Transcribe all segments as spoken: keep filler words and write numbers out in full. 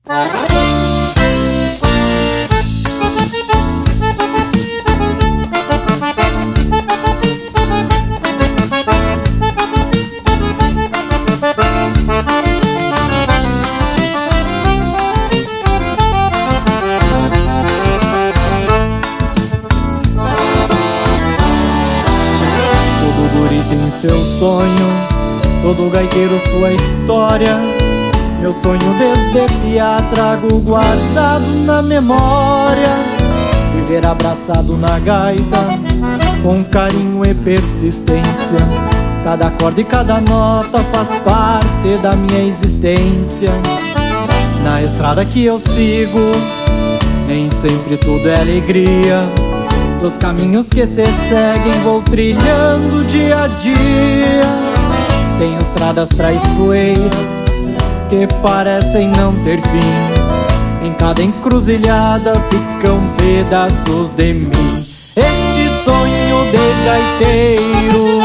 Seu sonho, todo gaiteiro sua história. Meu sonho desde piá trago guardado na memória. Viver abraçado na gaita, com carinho e persistência. Cada acorde e cada nota faz parte da minha existência. Na estrada que eu sigo, nem sempre tudo é alegria. Dos caminhos que se seguem vou trilhando dia a dia. Tem estradas traiçoeiras que parecem não ter fim. Em cada encruzilhada ficam pedaços de mim. Este sonho de gaiteiro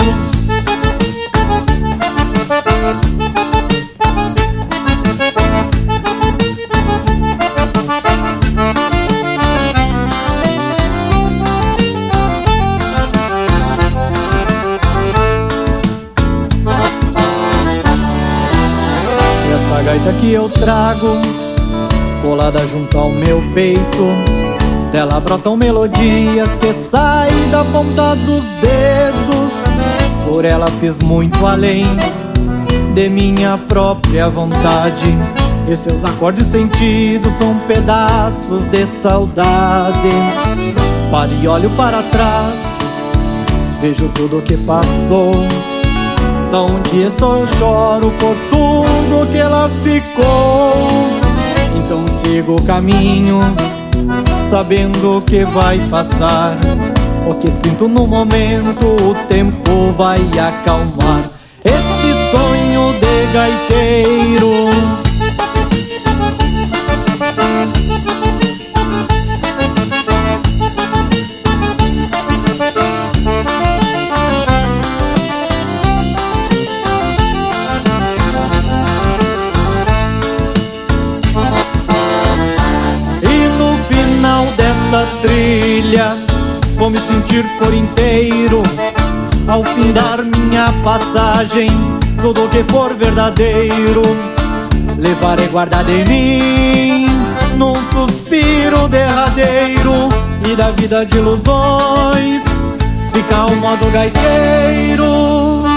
a gaita que eu trago, colada junto ao meu peito, dela brotam melodias que saem da ponta dos dedos. Por ela fiz muito além de minha própria vontade, e seus acordes sentidos são pedaços de saudade. Paro e olho para trás, vejo tudo que passou. Onde estou eu choro por tudo que ela ficou. Então sigo o caminho, sabendo que vai passar. O que sinto no momento, o tempo vai acalmar. Este sonho de gaiteiro desta trilha, vou me sentir por inteiro. Ao findar minha passagem, tudo que for verdadeiro levarei guardado em mim, num suspiro derradeiro. E da vida de ilusões fica o modo gaiteiro.